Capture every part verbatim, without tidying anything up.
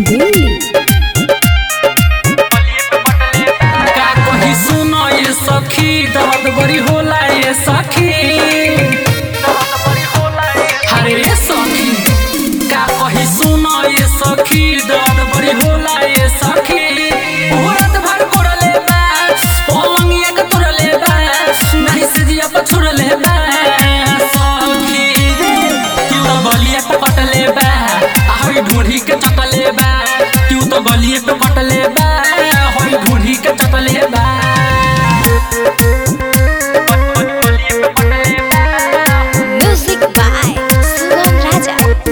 दिल्ली। का कही सुनो ये सखी, दर्द बड़ी होला ये सखी। हरे ये सखी, का कही सुनो ये सखी, दर्द बड़ी होला ये सखी। रात भर कोड़ले बा, पलंगिया के तोड़ले बा, नहीं से जिया पर छोड़ले बा सखी। क्यों तो गलिया पे कटले बा, हई ढूंढी के चटले बा। क्यों तो गलिया पे कटले बा, हई ढूंढी के चटले बा। Music by Sugam Raja.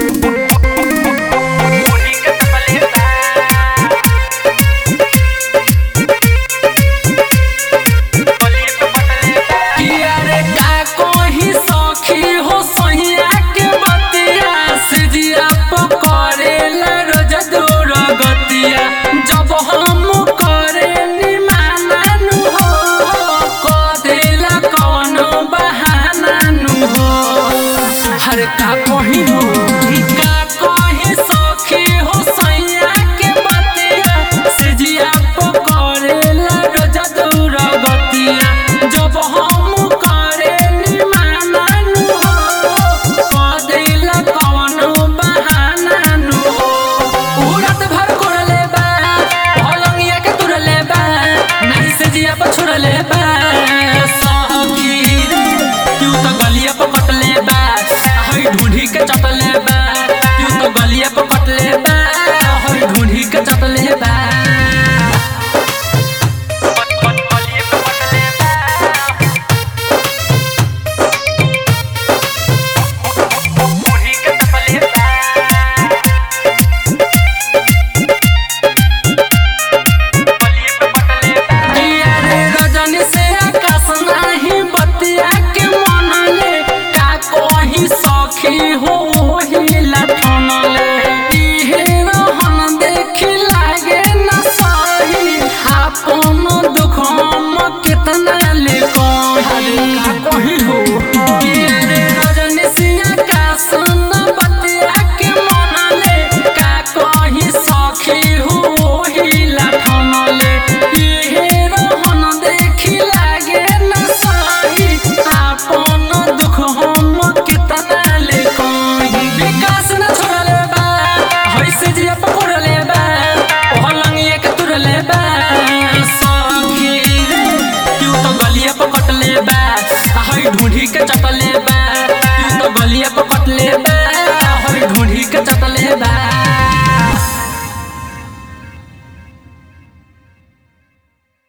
किया रे का कोही सखी हो सहिया के बतिया, सिजिया पकड़ेला रोज दूर गतिया। जब हम करे निमाना नु हो, कदेला कौनो बहाना नु हो। हर का कोही हो का कोही सखी हो सहिया के बतिया, सिजिया पकड़ेला रोज दूर गतिया। जब हम करे निमाना नु हो, कदेला कौनो बहाना नु हो। उड़त भर कोड़ले बा, पलंगिया के तुरले बा, नहीं से जिया पर छोड़ले बा सखी रे। क्यों तो गलिया पर कटले बा, हई ढूंढी के चटले बा। क्यों तो गलिया पर कटले बा, हई ढूंढी के चटले बा। किया रे रजनी से आकाश नाही बतिया के मनले, का कोही सखी हो हिला ठनले। इहे रहन देखी लागे न सही, आपन दुख हम कितना ले कही। का कोही हो किया रे रजनी से आकाश न बतिया के मनले, का कोही सखी हो हिला ठनले। इहे रहन देखी लागे न सही, आपन दुख हम कितना ले कही। विकास न छोड़ले बा, हई से जिया पकड़ले बा, पलंगिया के तुरले बा सखी रे। क्यों तो गलिया पर कटले बा, हई ढूंढी के चटले बा। क्यों तो गलिया पर